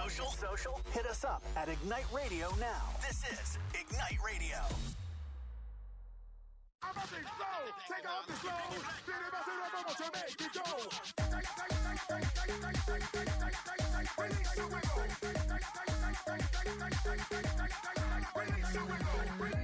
social? Hit us up at Ignite Radio now. This is Ignite Radio. I'm a big flow, take off the slow, spin it, to make it go. Release the wiggle. Release the wiggle.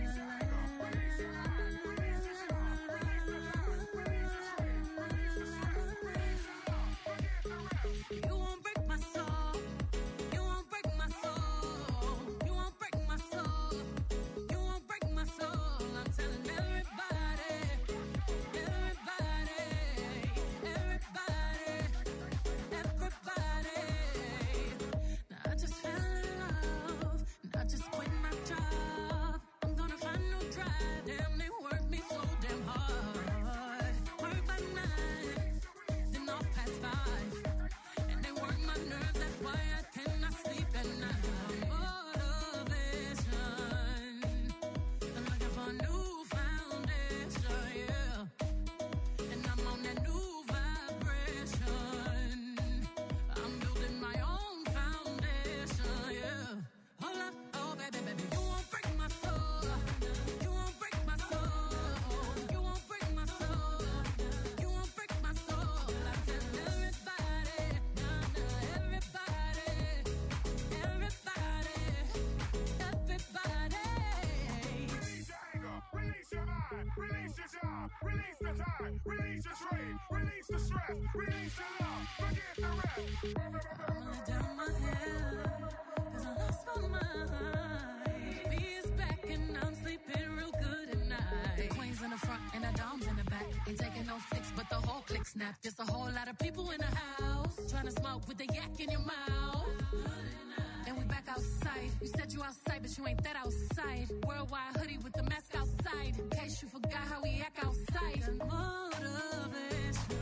Just a whole lot of people in the house trying to smoke with the yak in your mouth. And we back outside. You said you outside, but you ain't that outside. Worldwide hoodie with the mask outside. In case you forgot how we act outside. Motivation.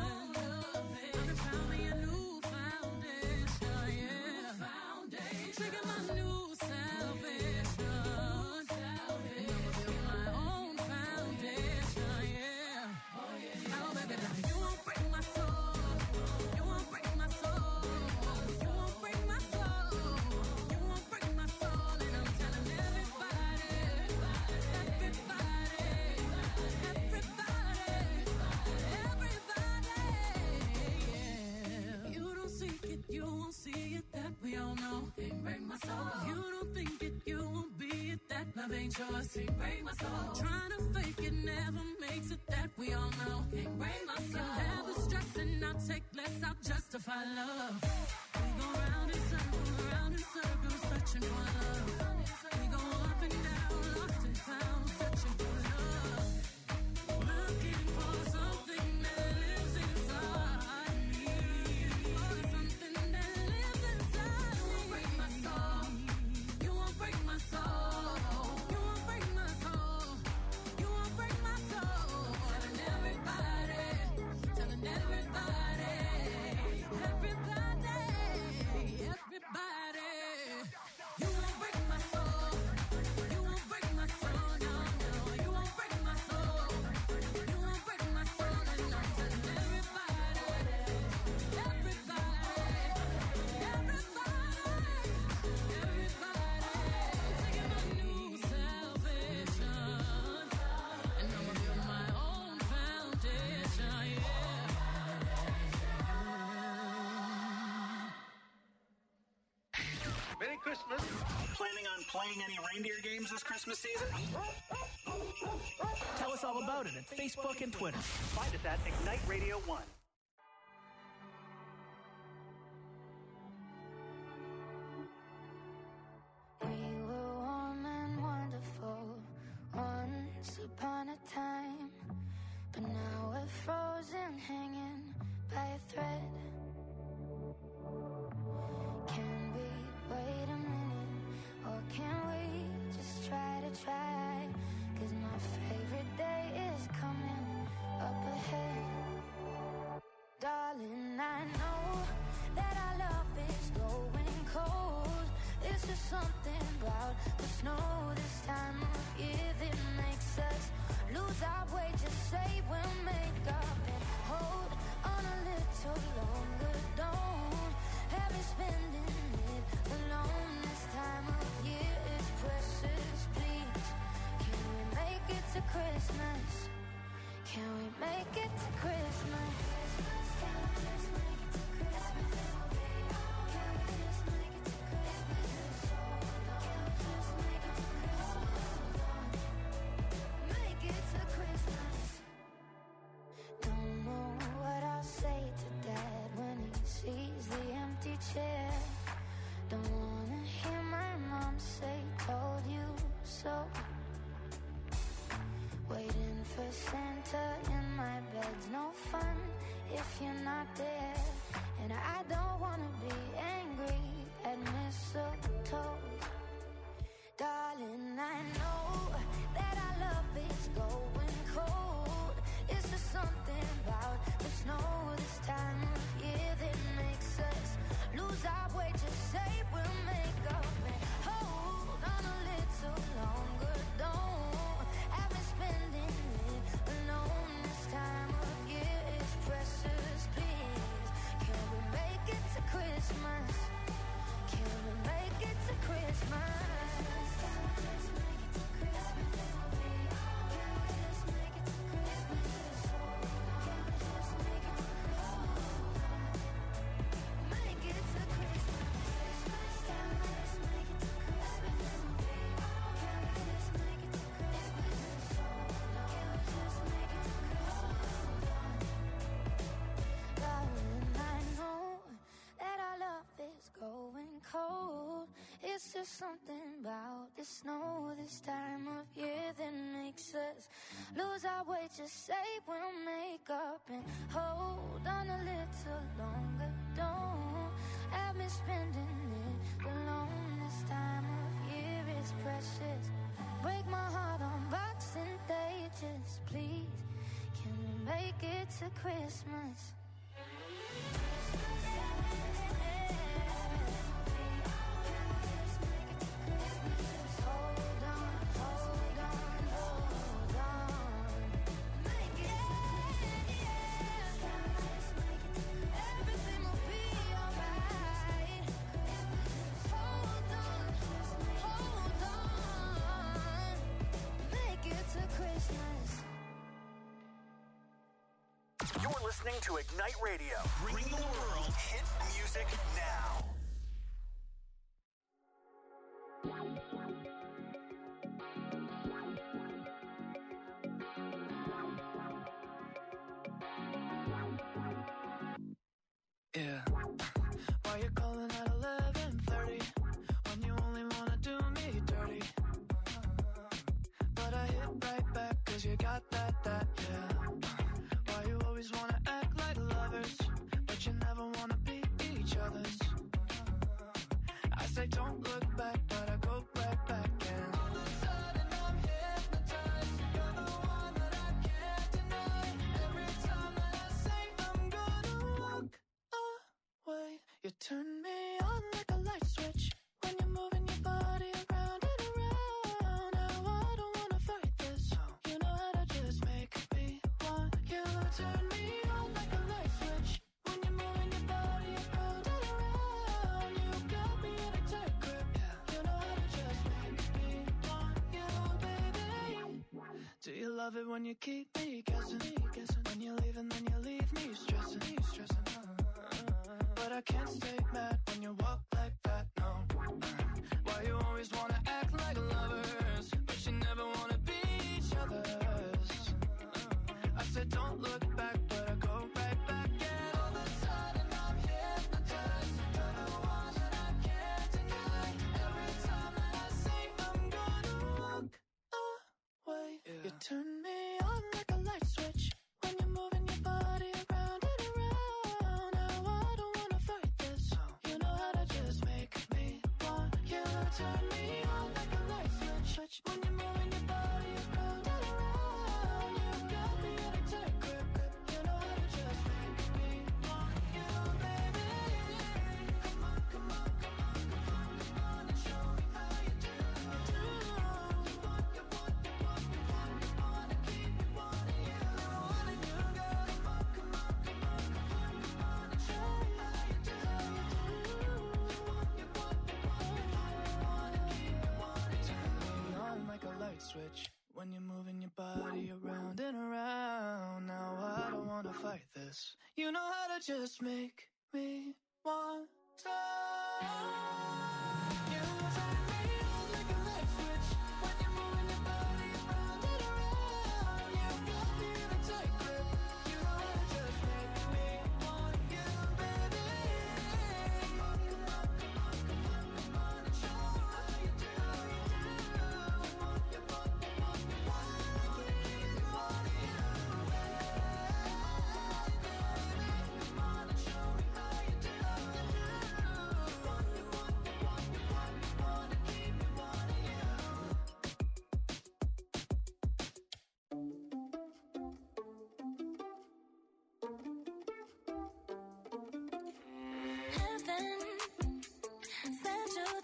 I'm found me a new foundation. Yeah. Trigger my new salvation. And I'ma build my own foundation. Yeah. Oh baby, you won't break my soul. You won't break my soul. You won't break my soul. You won't break my soul. And I'm telling everybody, yeah. You don't seek it, you won't see it. That we all know. Can't break my soul. You don't think it, you won't be it. That love ain't yours. Can't break my soul. Trying to fake it never makes it. That we all know. Can't break my soul. Never stressing, I'll take less, I'll justify love. We go round in circles, searching for love. We go up and down, lost and found, searching for love. Looking for something that lives inside me. For something that lives inside me. You won't break my soul. You won't break my soul. You won't break my soul. You won't break my soul. Telling everybody, telling everybody, everybody. You won't break my soul. You won't break my soul. No, no. You won't break my soul. You won't break my soul. And I'm telling everybody, everybody, everybody. Taking my new salvation. And I'ma build my own foundation. Yeah. Merry Christmas. Planning on playing any reindeer games this Christmas season? Tell us all about it at Facebook and Twitter. Find us at Ignite Radio 1. We were warm and wonderful once upon a time, but now we're frozen, hanging by a thread. Can we wait a minute, or can we just try to try? 'Cause my favorite day is coming up ahead. Darling, I know that our love is going cold. It's just something about the snow this time of year that makes us lose our way. Just say we'll make up and hold on a little longer. Don't have me spending it not there. And I don't wanna be angry at mistletoe. Darling, I know that our love is going cold. It's just something about the snow this time of year that makes us lose our way. Just say we'll make up and hold on a little longer. Don't have me spending it alone this time of year. It's precious, please. Can we make it to Christmas? Can we make it to Christmas? Cold. It's just something about the snow this time of year that makes us lose our way. Just say we'll make up and hold on a little longer. Don't have me spending it alone this time of year. Is precious. Break my heart on Boxing Day. Just please, can we make it to Christmas? You're listening to Ignite Radio. Bring the world hit music now. Yeah. Why you calling at 11:30 when you only wanna do me dirty? But I hit right back 'cause you got that, yeah. Why you always wanna act like lovers, but you never wanna be each other's? I say don't look back, but I go right back and all of a sudden I'm hypnotized. You're the one that I can't deny. Every time that I say I'm gonna walk away, you turn me on like a light switch when you're moving your body around and around. Now I don't wanna fight this. You know how to just make me want you. Turn me on like a light switch when you're moving your body around and around. You got me in a tight grip. You know how to just make me want you, baby. Do you love it when you keep me guessing? When you leave and then you leave me stressing. But I can't stay mad when you walk like that, no. Why you always wanna act like lovers, but you never wanna be each other's? I said don't look back, but I go right back and all of a sudden I'm hypnotized. You're the one that I can't deny. Every time that I say I'm gonna walk away, you turn me on like a light switch when you're moving your body around and around. Now I don't wanna fight this. You know how to just make me want you. Turn me on like a light switch when you're moving your body around and around. You got me in a tight grip. You know how to just make me want you, baby. Come on, come on, come on, come on, come on and show me how you do. You want, you want, you want, you want, you wanna keep me wanting you. Wanting you, girl. Come on, come on, come on, come on, come on and show me how you do. You want, you want, you want, you want, you wanna keep me wanting you. Turn me on like a light switch when you're moving your body around and around. Now I don't wanna fight this. You know how to just make me want to. You turn me on like a light switch when you're moving your body around and around. You got me in a tight grip. You know how to just make me want you, baby. Come on, come on, come on, come on, come on and show me how you do. You want, you want, you want, you want, I wanna keep me wanting you. Come on,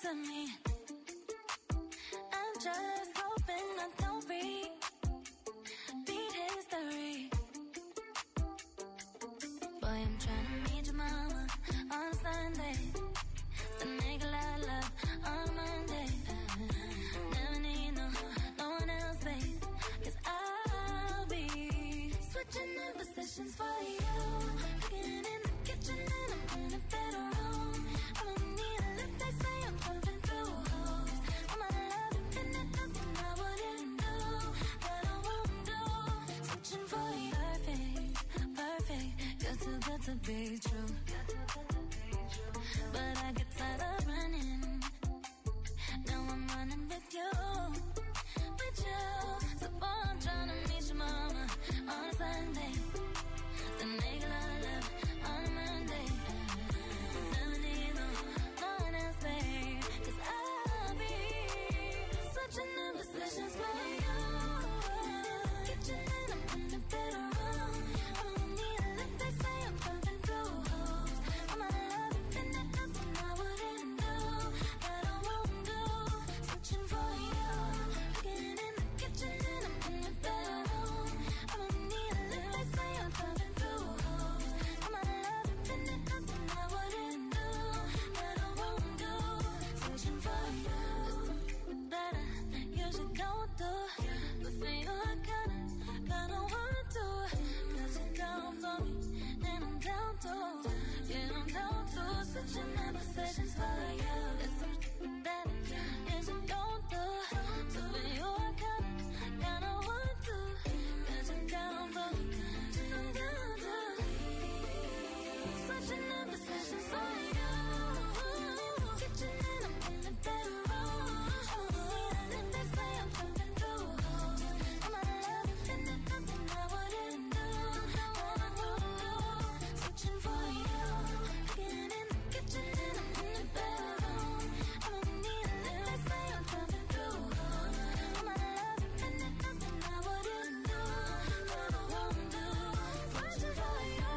to me. I'm just hoping I don't repeat history. Boy, I'm trying to meet your mama on Sunday, then make a lot of love on Monday. Never need no one else, babe, 'cause I'll be switching in positions for you. Cooking in the kitchen and I'm in the bedroom. I don't need a lift, they say I'm pumping through holes. I'm out of love and finna nothing I wouldn't do, that I won't do. Switching for you, perfect, you're too good to be true. But I get tired of running, now I'm running with you. So boy, I'm trying to meet your mama on Sunday, then make a lot of love on Monday. Never need no one else, babe, 'cause I'll be switching in positions for you. Kitchen and I'm in the bedroom. I don't need a lift, they say I'm pumping through holes. I'm out of love and finna nothing I wouldn't do, that I won't do. Switching for you. Cooking in the kitchen and I'm in the bedroom. I don't need a lift, they say I'm pumping through holes. I'm out of love and finna nothing I wouldn't do, that I won't do. Switching for you. That I usually don't do, but for you I kinda want to. 'Cause you're down for me and I'm down to, yeah, I'm down to. Switching my positions for you. It's something that I usually don't do, so for you I kinda want to. 'Cause you're down for me and I'm down to. Switching my positions for you. Kitchen and I'm in the bedroom. And they say I'm pumping through holes. I'm out of love and finna nothing I wouldn't do, that I won't do. Switching for you. Cooking in the kitchen and I'm in the bedroom. I don't need a lift, they say I'm pumping through holes. I'm out of love and finna nothing I wouldn't do, that I won't do. Switching for you.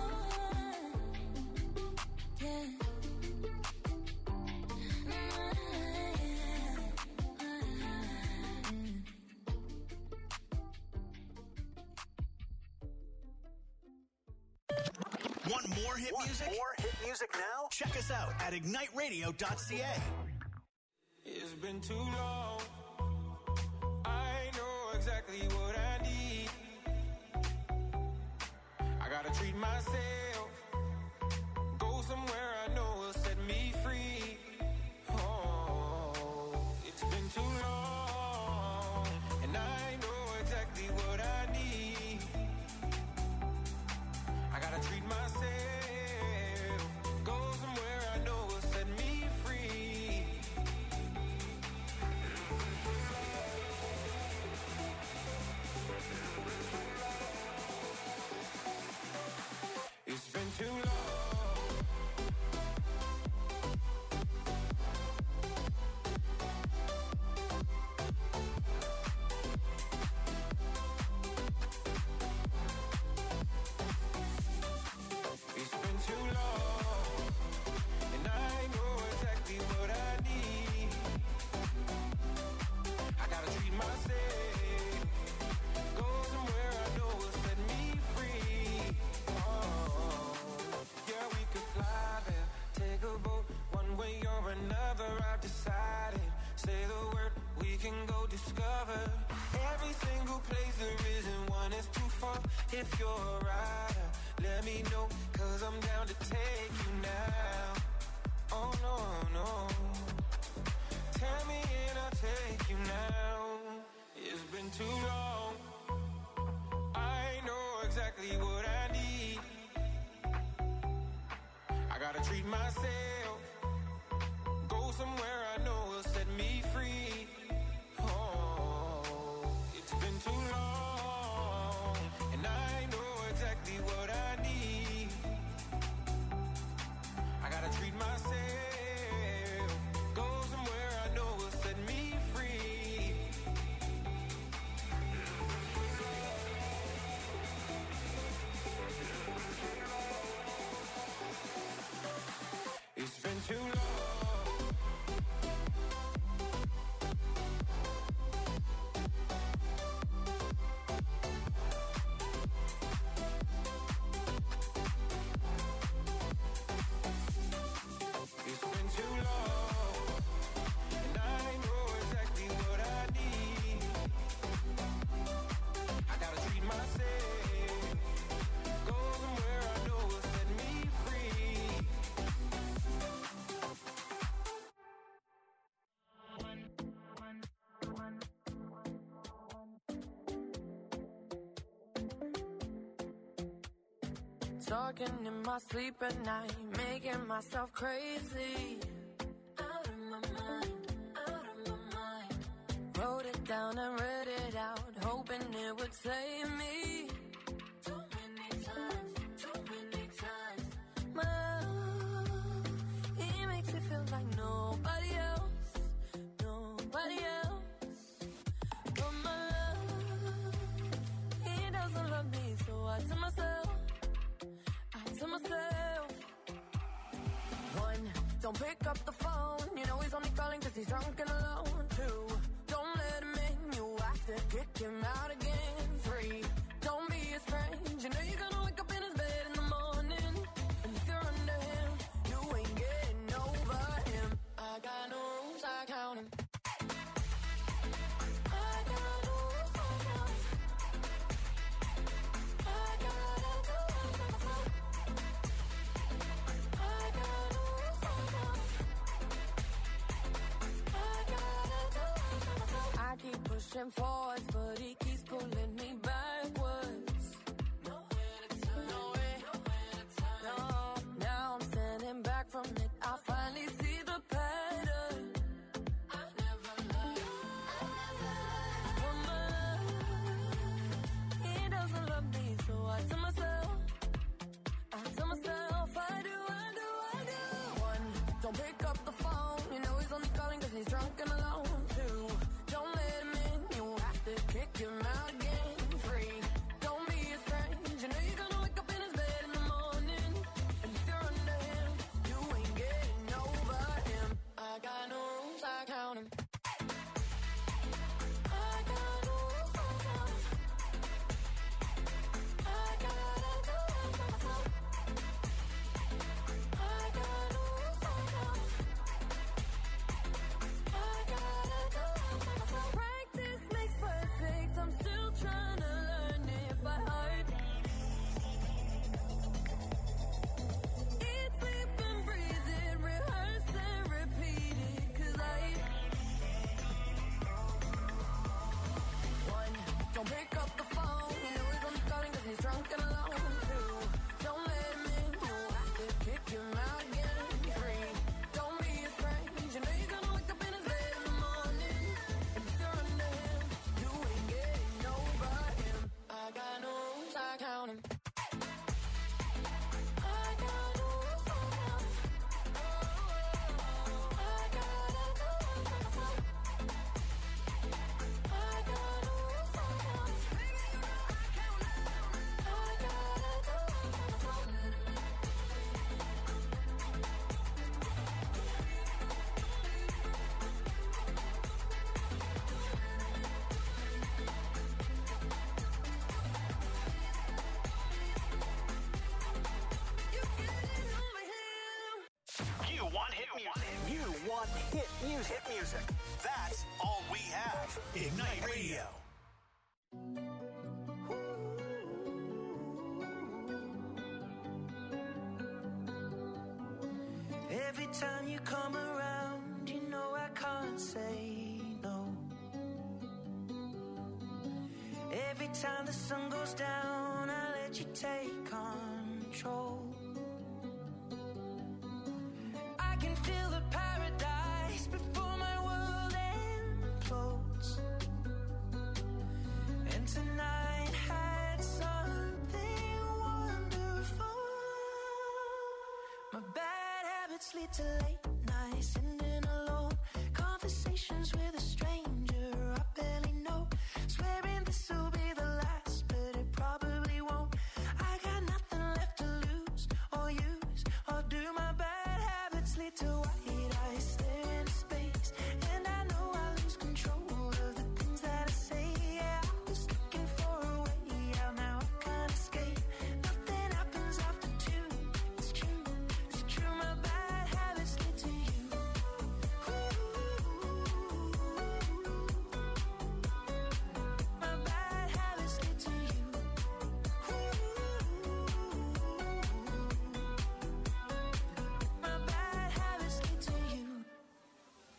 Yeah. Want more hit music? More hit music now? Check us out at igniteradio.ca. It's been too long. I know exactly what I need. I gotta treat myself. Go somewhere I know will set me free. Oh, it's been too long. And I know exactly what I need. I gotta treat myself. Go somewhere I know will set me free. It's been too long. It's been too long, and I know exactly what I need. I gotta treat myself. Go somewhere I know will set me free. Oh, yeah, we could fly there, take a boat, one way or another. I've decided. Say the word, we can go discover every single place there isn't one is too far. If you're a rider, let me know, 'cause I'm down to take you now. Oh no, no. Tell me and I'll take you now. It's been too long. I know exactly what I need. I gotta treat myself. Go somewhere I know will set me free. Oh, it's been too long, and I know exactly what I need. I gotta treat myself. Go somewhere I know will set me free. It's been too long. Talking in my sleep at night, making myself crazy. Out of my mind, out of my mind. Wrote it down and read it out, hoping it would save me. Too many times. My love, he makes me feel like nobody else. But my love, he doesn't love me, so I tell myself. One, don't pick up the phone. You know he's only calling cause he's drunk and alone. Two, don't let him in. You have to kick him out again. Three, don't be his friend. You know you're gonna wake up in his bed in the morning. And if you're under him, you ain't getting over him. I got no rules, I count him. Pushing forwards, but he keeps pulling me backwards. Nowhere to turn. No, now I'm standing back from it. I finally see the pattern. I never loved. He doesn't love me, so I tell myself, I do. One, don't pick up the phone. You know he's only calling cause he's drunk and alone. Two, don't let him in. Kick him out again. Free, don't be a friend. You know you're gonna wake up in his bed in the morning. And if you're under him, you ain't getting over him. I got no rules, I count him. I got no rules, I count him. I gotta do it for myself. I got no rules, I count him. I gotta do it for myself. Practice makes perfect. I'm still trying to learn it by heart. Eat, sleep and breathe it, rehearse and repeat it. Cause one, don't pick up the phone. You know he's only calling cause he's drunk and alone. Two, don't let him in. You have to kick him out again. Three, don't be his friend. You know you're gonna wake up in his bed in the morning. And if you're under him, you ain't getting over him. I got no rules, I count him. I got no rules, I count him. I gotta do it for myself. I got no rules, I count him. Baby, you know I count him. I gotta do it for myself. You want hit music. You want hit music. That's all we have. Ignite Radio. Every time you come around, you know I can't say no. Every time the sun goes down, I let you take control. I can feel the paradise before my world implodes. And tonight had something wonderful. My bad habits lead to late nights, sitting alone. Conversations with a stranger I barely know. Swearing this will be the last, but it probably won't. I got nothing left to lose or use or do. My bad habits lead to white eyes stare into space, and I know I lose control of the things that I say. Yeah, I was looking for a way out, now I can't escape. Nothing happens after two. It's true, my bad habits lead to you. My bad habits lead to you. My bad habits lead to you.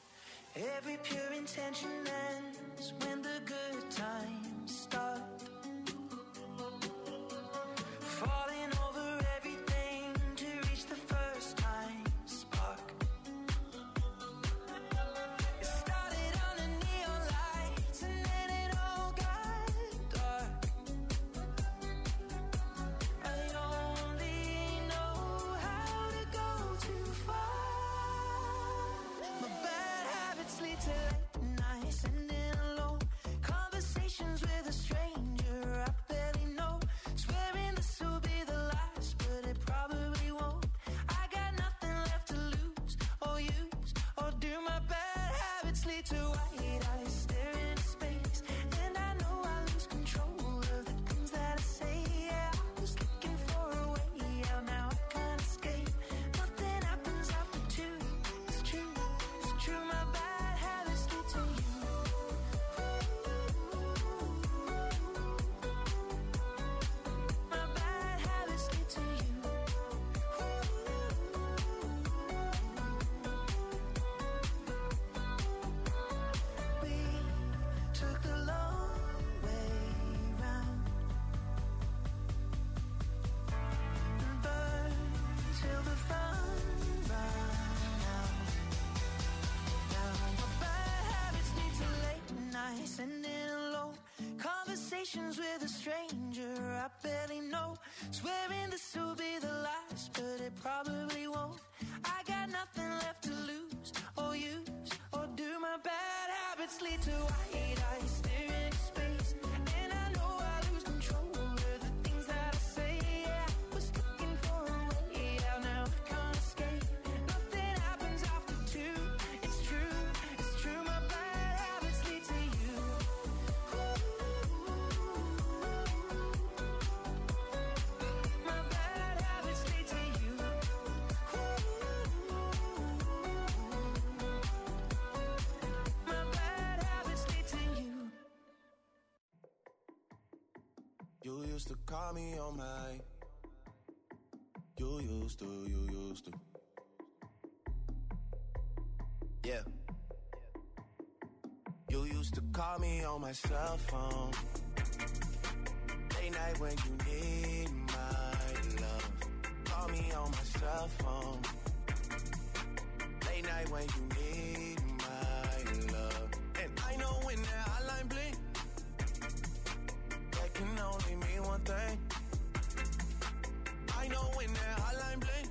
with a stranger I barely know. Swearing this will be the last, but it probably won't. I got nothing left to lose or use, or do my bad habits lead to white eyes staring into space? And I know I lose control of the things that I say. Yeah, I was looking for a way out, now I can't escape. Nothing happens after two. It's true, my bad habits lead to you. My bad habits lead to you. My bad habits lead to you. You used to call me on my. You used to. Yeah. You used to call me on my cell phone. Late night when you need my love. Call me on my cell phone. Late night when you need my love. And I know when that hotline blink, that can only mean one thing. I know when that hotline blink,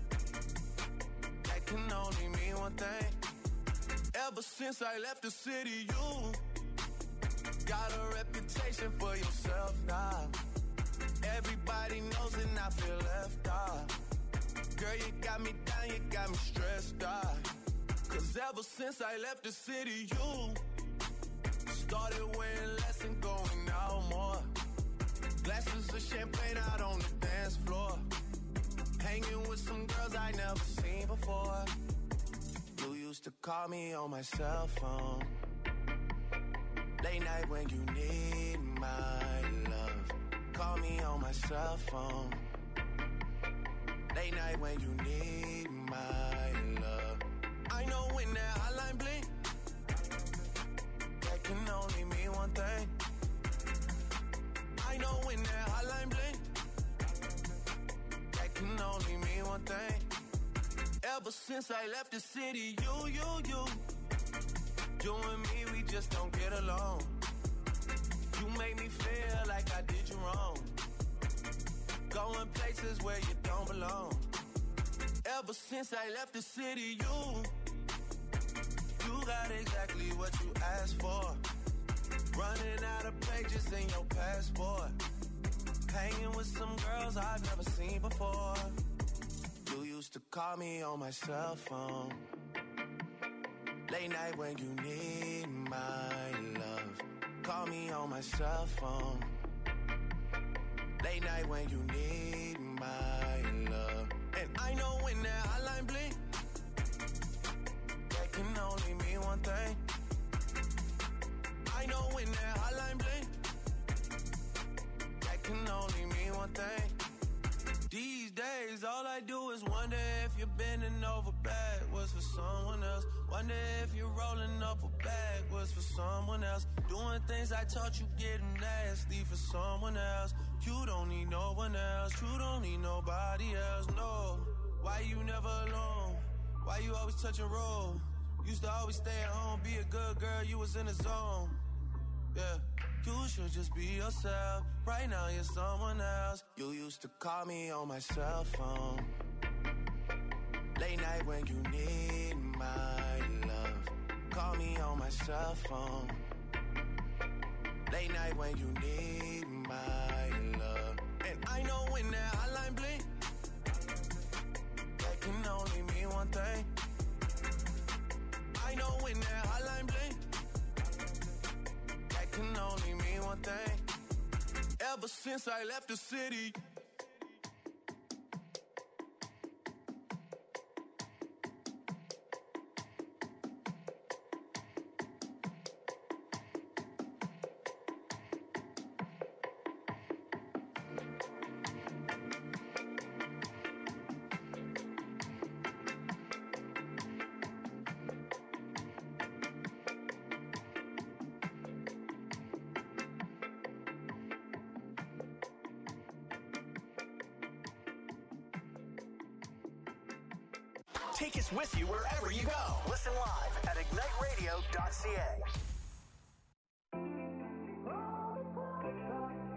that can only mean one thing. Ever since I left the city, you got a reputation for yourself now. Everybody knows and I feel left out. Girl, you got me down, you got me stressed out. Cause ever since I left the city, you started wearing less and going out more. Glasses of champagne out on the dance floor. Hanging with some girls I never seen before. You used to call me on my cell phone. Late night when you need my love. Call me on my cell phone. Late night when you need my love. I know when that hotline blink, that can only mean one thing. I know when that hotline blink, that can only mean one thing. Ever since I left the city, you and me, we just don't get along. You make me feel like I did you wrong. Going places where you don't belong. Ever since I left the city, you got exactly what you asked for. Running out of pages in your passport. Hanging with some girls I've never seen before. You used to call me on my cell phone. Late night when you need my love. Call me on my cell phone. Late night when you need my love. And I know when that hotline blink, that can only mean one thing. I know when that hotline blink, that can only mean one thing. These days, all I do is wonder if you're bending over backwards for someone else. Wonder if you're rolling up a backwards for someone else. Doing things I taught you getting nasty for someone else. You don't need no one else. You don't need nobody else, no. Why you never alone? Why you always touch and roll? Used to always stay at home, be a good girl, you was in the zone. Yeah. You should just be yourself. Right now you're someone else. You used to call me on my cell phone. Late night when you need my love. Call me on my cell phone. Late night when you need my love. And I know when that hotline blink, that can only mean one thing. I know when that hotline blink, that can only mean one thing. Ever since I left the city. Take us with you wherever you go. Listen live at IgniteRadio.ca.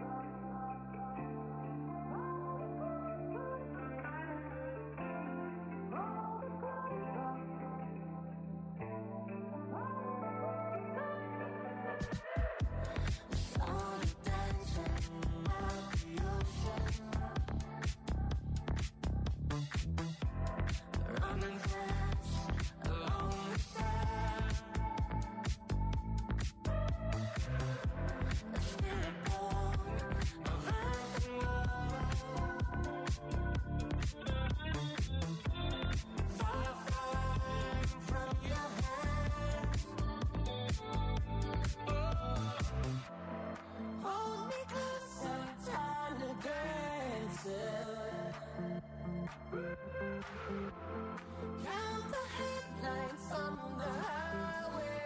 Count the headlights on the highway.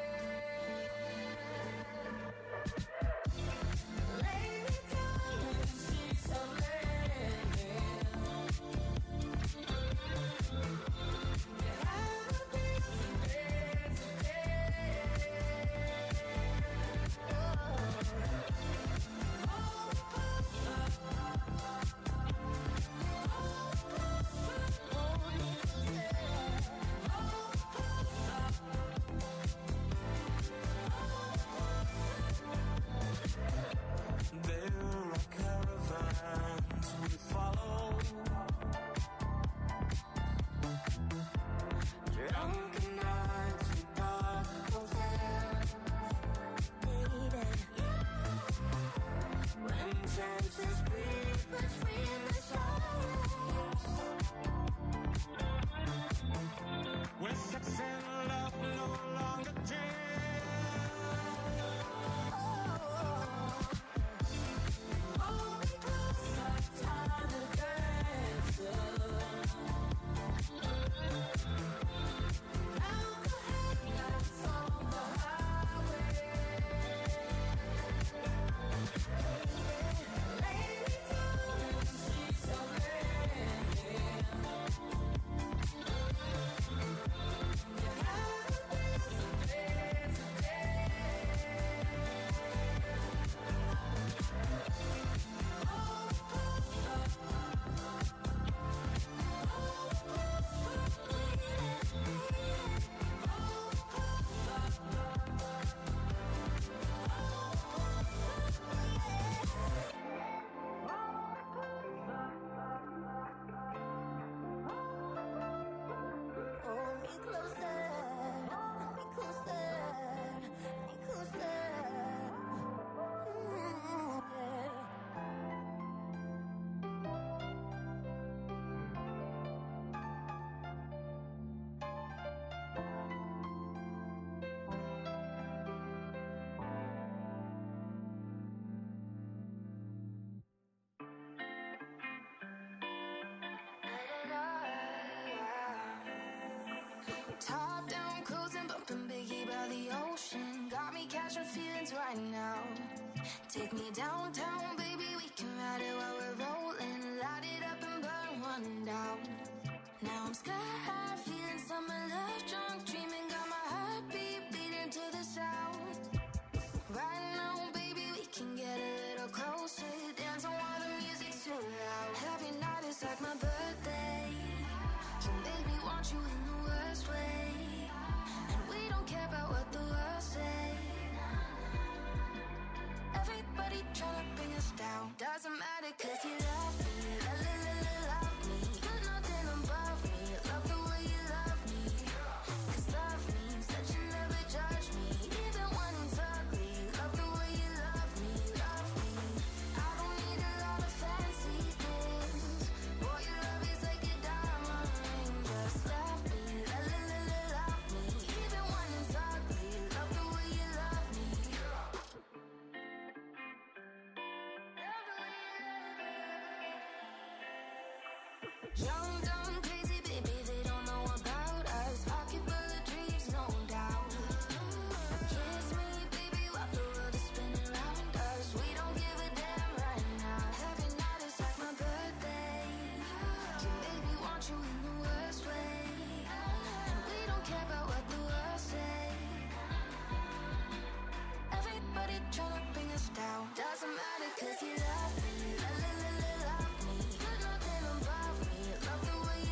Lay me down in the sheets of linen. You have a piece of bed today. There are caravans we follow. Drunken nights in dark hotels, baby. When chances breathe between the shadows. When sex and love no longer Hold me closer, time to dance. Count the headlights on the highway. Lay me down in the sheets of linen. You have a piece of bed today. Hold me closer, me closer, me closer. Top down, cruising, bumping Biggie by the ocean. Got me catching feelings right now. Take me downtown, baby, we can ride it while we're rolling. Light it up and burn one down. Now I'm sky high, feeling summer love, drunk, dreaming, got my heartbeat beating to the sound. Right now, baby, we can get a little closer. Dance while the music's too loud. Every night is like my birthday. You make me want you in the worst way. And we don't care about what the world say. Everybody tryna bring us down. Doesn't matter 'cause you love me. Love me. Put nothing above me. Love the way you love me. 'Cause love means that you never judge me. Even when it's ugly. Love the way you love me. Love me. I don't need a lot of fancy things. Boy, your love is like a diamond ring. Just love me. Love me. Even when it's ugly. Love the way you love me. Young, dumb, crazy, baby, they don't know about us. Pocket full of dreams, no doubt. Kiss me, baby, while the world is spinning around us. We don't give a damn right now. Every night is like my birthday. You make me want you in the worst way. And we don't care about what the world say. Everybody tryna bring us down. Doesn't matter 'cause you love me. Love me. Put nothing above me. Love the way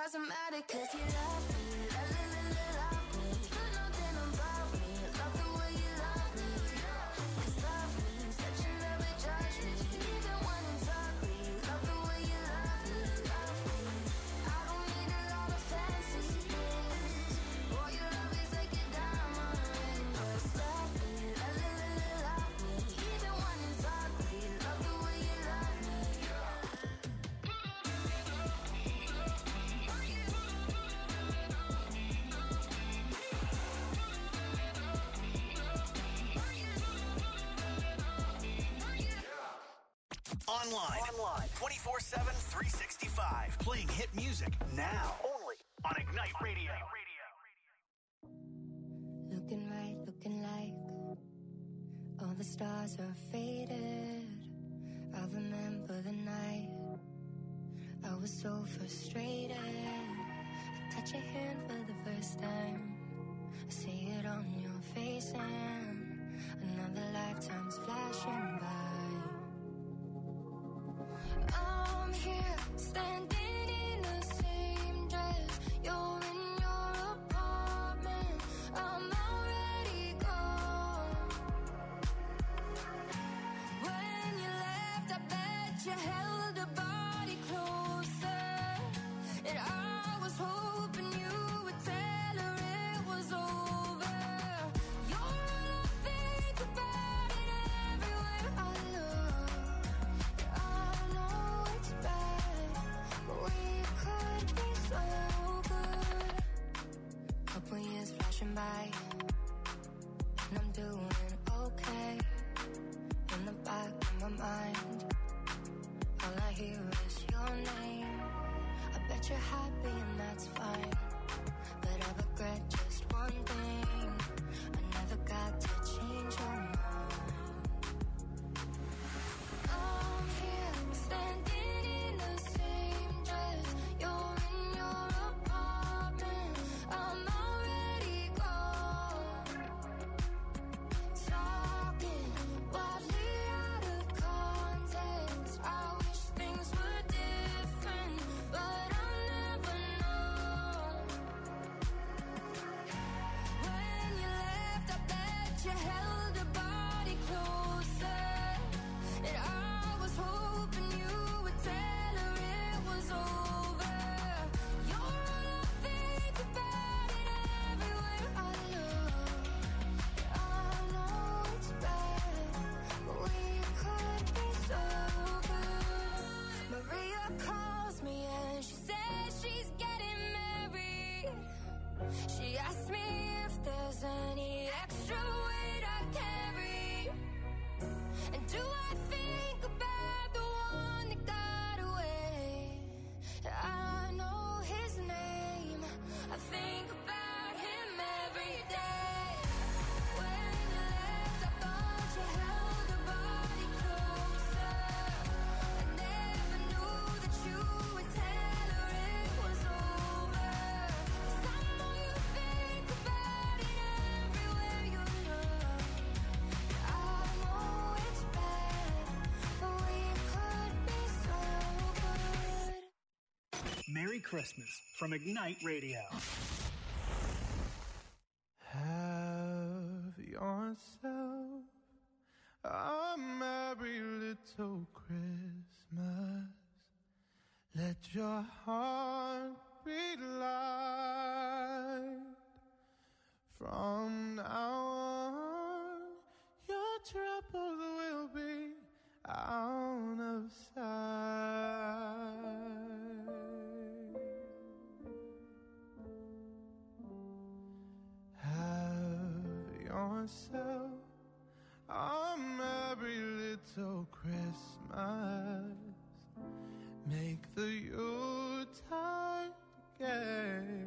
doesn't matter, cause you love me, love me. Put nothing above me, love the way you love me. Cause love means that you never judge me, even when it's ugly. Love the way you love me, love me. I don't need a lot of fancy things. All your love is like a diamond ring. Just love me, love me. Even when it's ugly, love the way you love me. Online 24/7, 365. Playing hit music now. Only on Ignite Radio. Looking right, looking like all the stars are faded. I remember the night I was so frustrated. I touch your hand for the first time. I see it on your face and another lifetime's flashing by. I'm here, standing in the same dress. You're in your apartment. I'm already gone. When you left, I bet you held a body closer. And I was hoping you would tell her it was over. You're all I think about and everywhere I look. I know it's bad, but we could be so good. Couple years flashing by, and I'm doing okay. In the back of my mind, all I hear is your name. I bet you're happy and that's fine, but I regret just one thing. I never got to change your mind. I'm here, standing in the same dress. You're in your apartment. I'm already gone. Talking wildly out of context. I wish things were different, but I'll never know. When you left, I bet you held a body closer. And I was hoping you would tell her it was over. You're all I think about and everywhere I look. I know it's bad, but we could be so good. Maria calls me and she says she's getting married. She asked me if there's any extra weight I carry. And do I think about the one that got away? I know his name. I think about him every day. When you left, I thought you held a body closer. I never knew that you would tell her it was over. 'Cause I know you think about it everywhere you look. I know it's bad, but we could be so good. Merry Christmas from Ignite Radio. Have yourself a merry little Christmas. Let your heart beat light. From now on, your troubles will be out of sight. Have yourself a merry little Christmas. Make the Yuletide gay.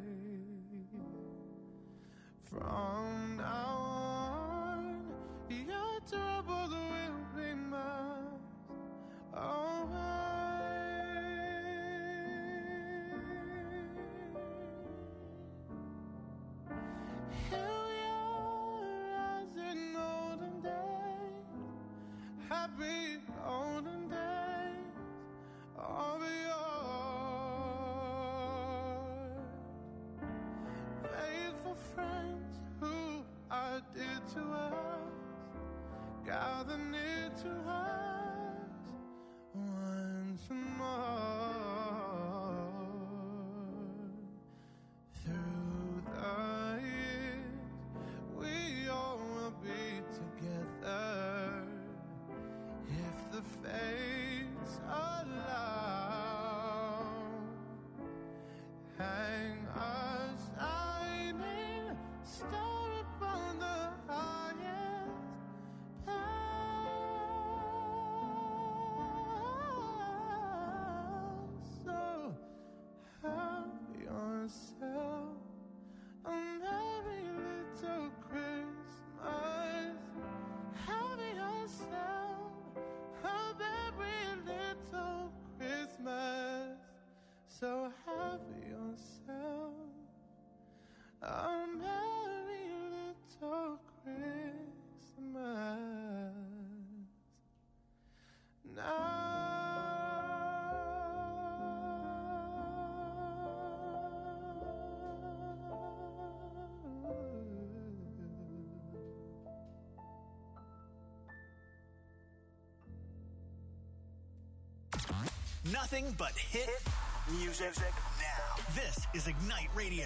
From now on, your troubles will be miles away. Here we are as in olden days, happy olden days of yore. rather near to us once more. Through the years, we all will be together if the fates allow. Hang a shining star upon the highest path. So have yourself a merry little Christmas. Have yourself a merry little Christmas. So have yourself a merry little Christmas now. Nothing but hit music now. This is Ignite Radio.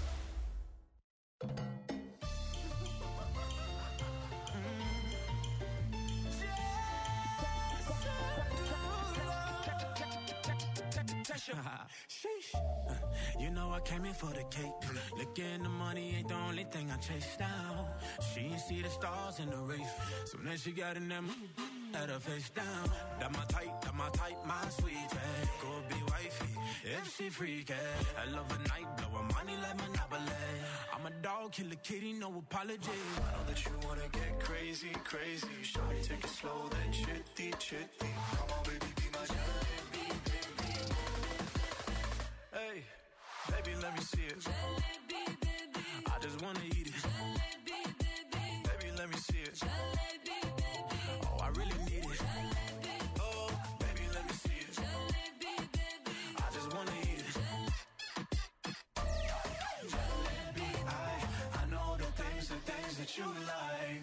Sheesh. You know I came in for the cake. Looking the money ain't the only thing I chase down. She ain't see the stars in the race. Soon as she got in them, had her face down. That my type, my sweetie. Go be wifey, if she freaky. I love a night, blow her money like Monopoly. I'm a dog, kill a kitty, no apology. I know that you wanna get crazy, crazy. Shawty, take it slow, then chitty, chitty. Come on, baby, be my jalebi, baby. Hey, baby, let me see it. Jalebi, baby. I just wanna eat it. Jalebi, baby. Baby, let me see it. Jalebi, baby. Oh, I really need it. Jalebi. Oh, baby, let me see it. Jalebi, baby. I just wanna eat it. Jalebi, I know the things that you like.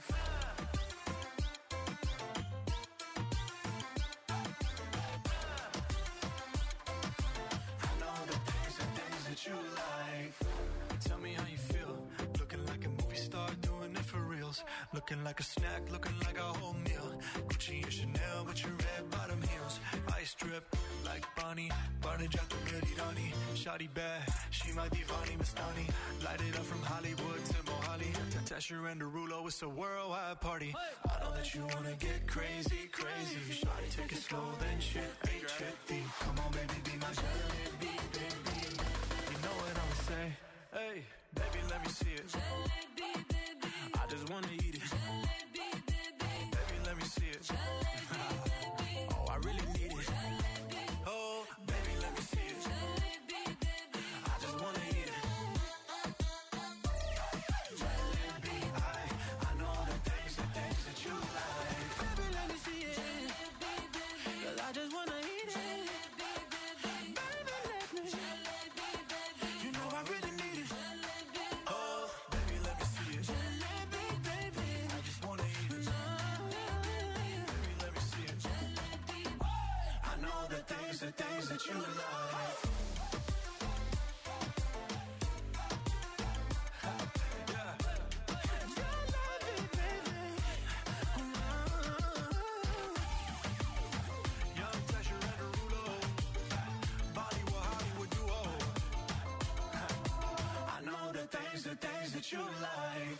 I know the things that you like. Tell me how you feel. Looking like a movie star, doing it for reals. Looking like a snack, looking like a whole meal. Gucci and Chanel with your red bottom heels. Ice drip like Bonnie. Barney Jack the Rani. Shawty bad, she my divani Mastani. Light it up from Hollywood to Mohali. Tasher and Derulo, it's a worldwide party. I know that you wanna get crazy, crazy. Shawty, take it slow, then chitty, chitty. Come on, baby, be my jalebi, baby. You know what I'ma say? Hey, baby, let me see it. Jalebi, baby. I just wanna eat it. Jalebi, baby. Baby, let me see it. Oh, I really need it. Oh, baby, let me see it. Jalebi, baby. I just wanna eat it. Jalebi, I know the things that you like. Baby, let me see it. Jalebi, baby. 'Cause I just wanna eat it. Jalebi, baby. Baby, let me. Jalebi, baby. You know I really need it. Jalebi, Oh, baby, let me see it. jalebi, baby. I just wanna eat it. Baby, let me see it. I know the things that you like. Young Tasher and Derulo. Bollywood, Hollywood duo. I know the things that you like.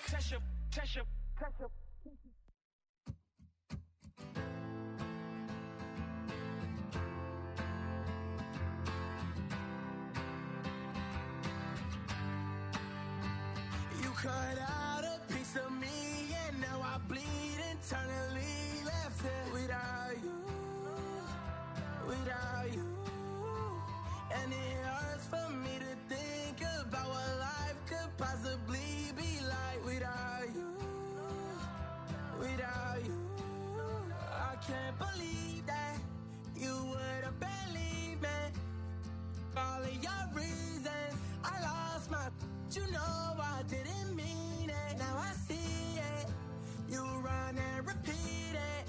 You cut out a piece of me, and now I bleed internally. Left it without you, without you. And it hurts for me to think about what life could possibly be like without you, without you. I can't believe that you would have believed me. All of your reasons, I lost my. You know I didn't mean it. Now I see it. You run and repeat it.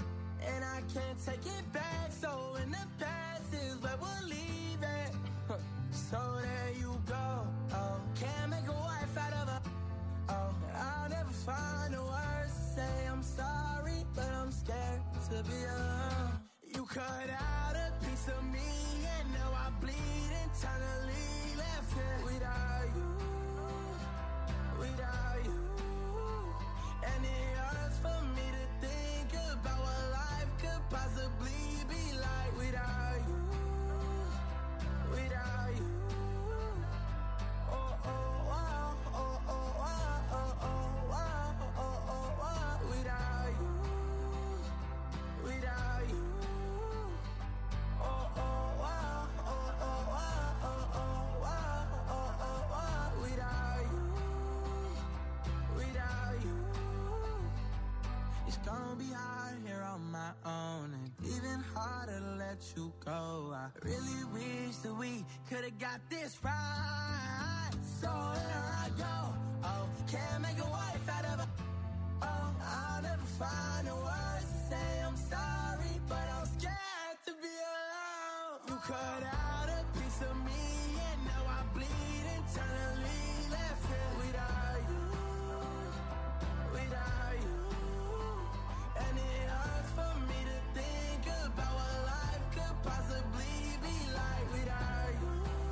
and I can't take it back. So in the past is where we'll leave it. So there you go. Oh, can't make a wife out of her. Oh, I'll never find the words to say I'm sorry, but I'm scared to be alone. You cut out a piece of me, and now I bleed internally. Left here without you, without you. And it hurts for me to think about what life could possibly be like without you, without you. Oh, oh, wow, oh, oh, wow, oh, oh, wow, oh, oh, wow. Without you, without you. Oh, oh, wow, oh, oh, wow, oh, oh, wow, oh, oh, wow. Without you, without you. It's gonna be hard here on my own, and even harder to let you go. I really wish that we could've got this right. So here I go. Oh, can't make a wife out of her. Oh, I'll never find the words to say I'm sorry, but I'm scared to be alone. You cut out a piece of me, and now I bleed internally. Left here without you, without you. And it hurts for me to think about what life could possibly be like without you,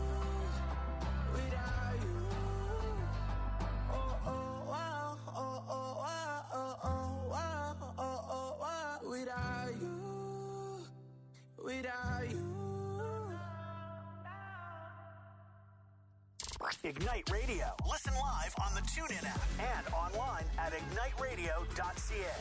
without you. Oh, oh, wow, oh, oh, wow, oh, oh, wow, oh, oh, wow. Without you, without you. Ignite Radio. Listen live on the TuneIn app and online at igniteradio.ca.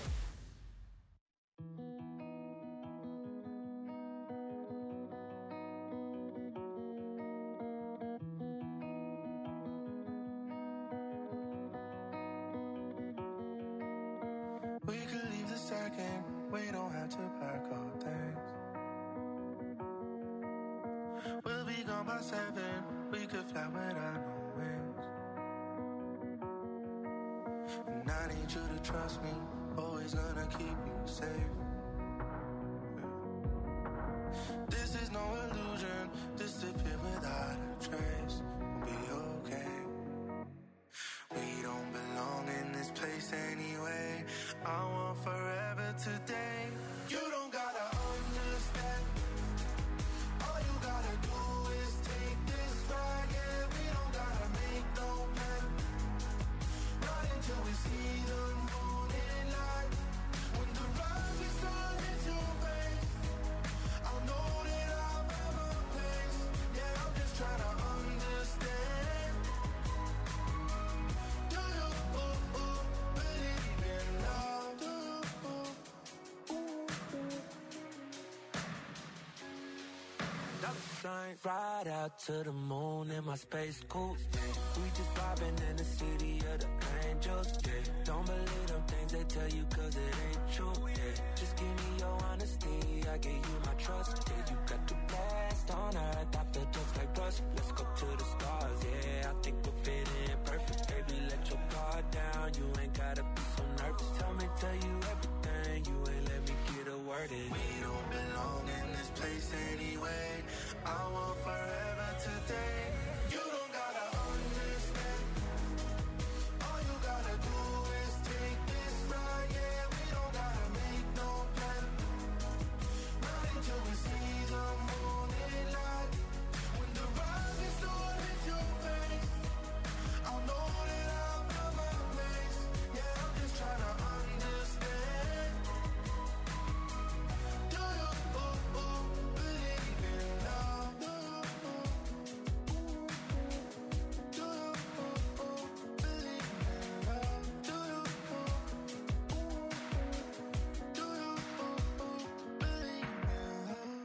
We could leave the second, we don't have to pack all things. We'll be gone by 7, we could fly without no wings. And I need you to trust me, always gonna keep you safe. This is no illusion, disappear without a trace. We'll be okay. We don't belong in this place anyway. I want forever today. You don't gotta understand. All you gotta do is take this ride. Yeah, we don't gotta make no plan. Not until we see the morning light. When the rising sun hits your face, I'll know that I'm at my place. Yeah, I'm just trying to understand. Do you believe in love? Do Ride out to the moon in my space coupe. We just vibing in the city of the angels. Yeah. Don't believe them things they tell you, cause it ain't true. Yeah. Just give me your honesty, I give you my trust. Yeah, you got the best on earth, I feel just like rust. Let's go to the stars, yeah, I think we'll fit in perfect. Baby, let your guard down, you ain't gotta be so nervous. Tell you everything, you ain't let me get a word in. We don't belong in this place anyway. I want forever today. You don't gotta understand. All you gotta do is take this ride. Yeah, we don't gotta make no plan. Not until we see the morning light. When the rising sun hits your face, I'll know that I'm at my place. Yeah, I'm just trying to understand. Do you believe in love? Do you believe in love? Do you believe in love?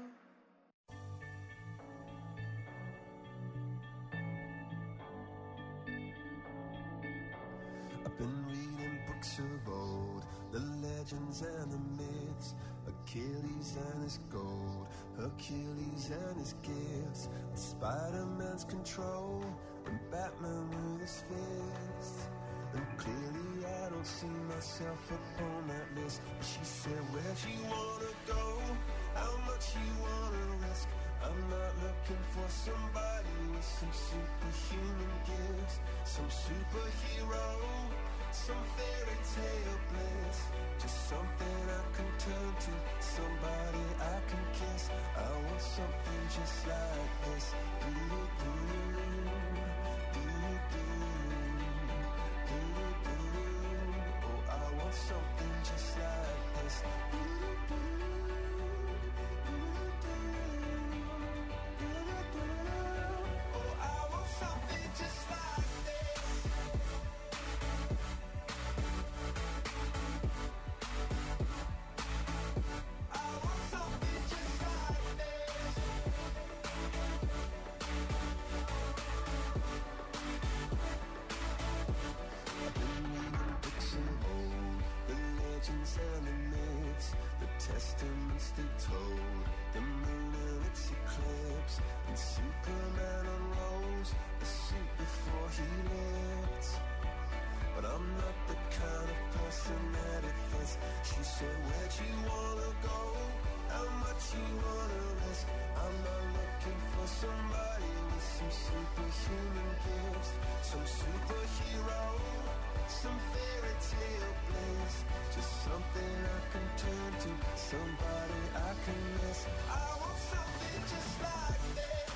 I've been reading books of old, the legends and the myths, Achilles and his gold, Hercules and his gifts, Spider-Man's control, and Batman with his fists. And clearly I don't see myself upon that list. But she said, where'd you wanna go? How much you wanna risk? I'm not looking for somebody with some superhuman gifts, some superhero, some fairy tale bliss. Just something I can turn to, somebody I can kiss. I want something just like this. Oh, I want something just like this. And the myths, the testaments they told, the moon and its eclipse, and Superman unrolls the suit before he lived. But I'm not the kind of person that it fits. She said, where'd you wanna go? How much you wanna risk? I'm not looking for somebody with some superhuman gifts, some superhero, some fairy tale bliss. Just something I can turn to, somebody I can miss. I want something just like this.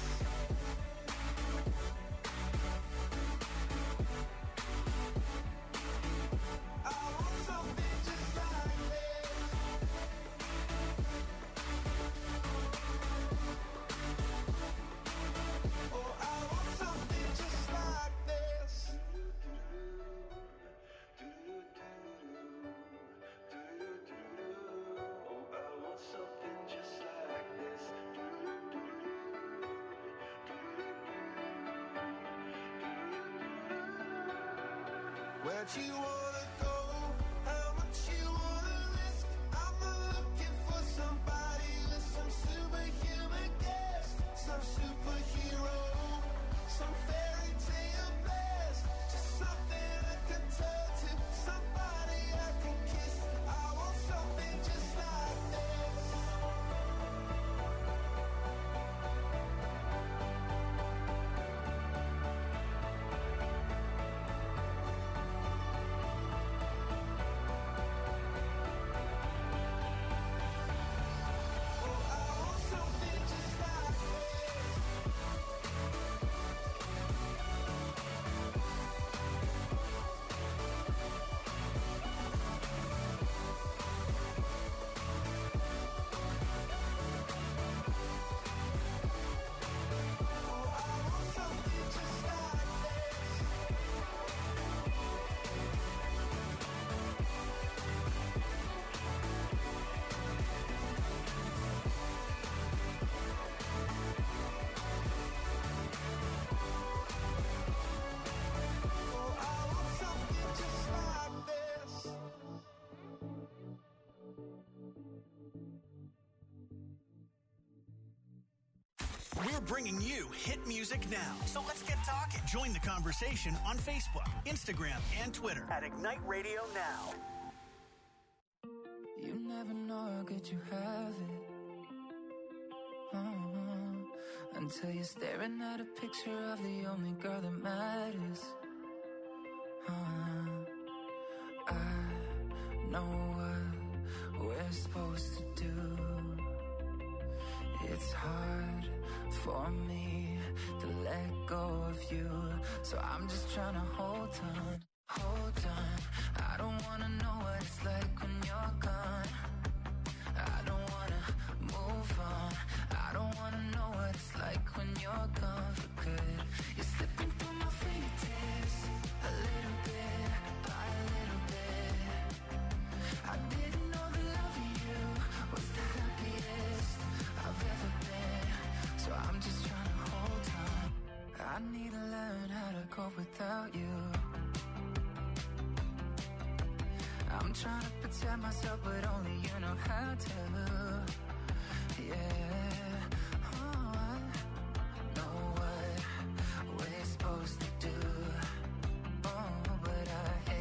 I want something just like this. Oh, I want something just like this. Where'd you wanna go? How much you wanna risk? I'm not looking for somebody with some superhuman gifts, some superhero, some fairy tale bliss. Just something I can turn to, somebody I can kiss. I want something just like this. We're bringing you hit music now. So let's get talking. Join the conversation on Facebook, Instagram, and Twitter at Ignite Radio Now. You never know how good you have it. Until you're staring at a picture of the only girl that matters. I know what we're supposed to do. It's hard for me to let go of you, so I'm just trying to hold on. I don't wanna know what it's like when you're gone. I don't wanna move on. I don't wanna know what it's like when you're gone for good. You're slipping through my fingertips, a little bit by a little bit. I didn't know the love of you was the happiest I've ever been, so I'm just trying to hold on. I need to learn how to cope without you. I'm trying to protect myself, but only you know how to. Yeah, I know what we're supposed to do. Oh, but I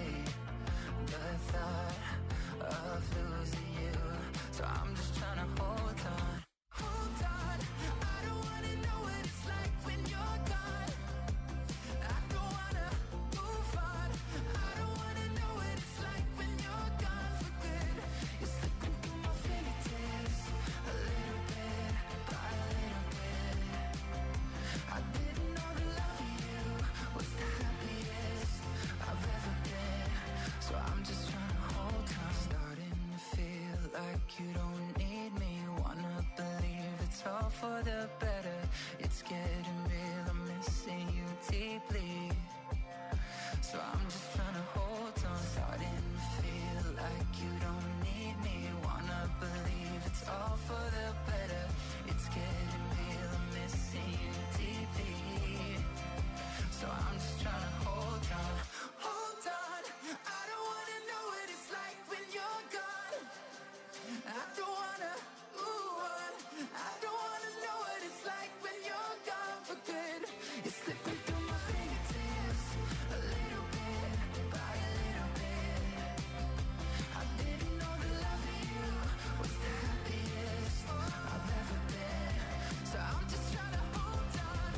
slipping through my fingertips, a little bit by a little bit. I didn't know that loving you was the happiest I've ever been. So I'm just trying to hold on.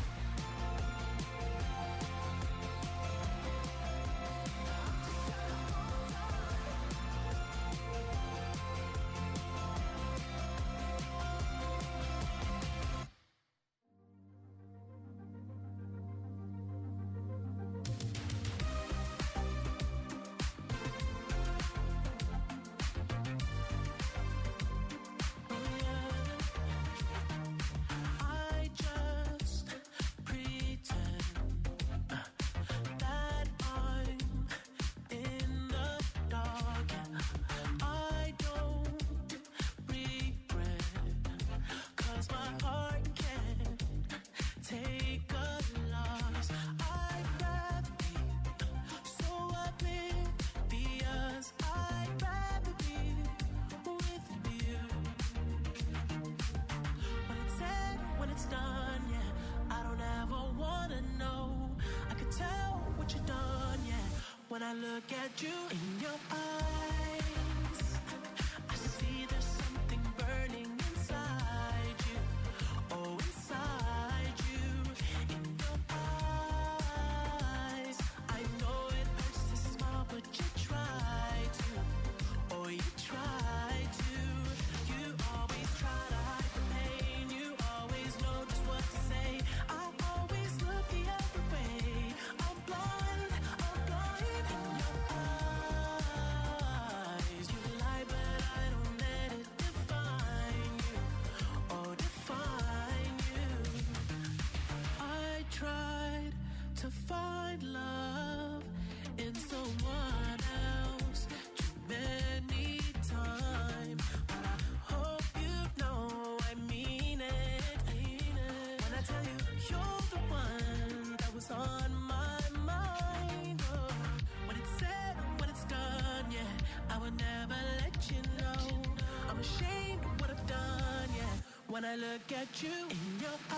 I just pretend that I'm in the dark. I don't regret, 'cause my heart can't take a loss. I'd rather be so oblivious. I'd rather be with you. When it's said, when it's done, yeah, I don't ever wanna know. I could tell what you've done, yeah, when I look at you in your eyes. I see there's something burning inside you. Oh, inside you, in your eyes. I know it hurts to smile, but you try to. Oh, you try to. You always try to hide the pain. You always know just what to say. I always look the other way. I'm blind in your eyes. You lie, but I don't let it define you. Oh, define you. I tried to find love in someone else too many times, but I hope you know I mean it. When I tell you you're the one that was on my mind. Oh, when it's said and when it's done, yeah, I would never let you know. I'm ashamed of what I've done, yeah, when I look at you in your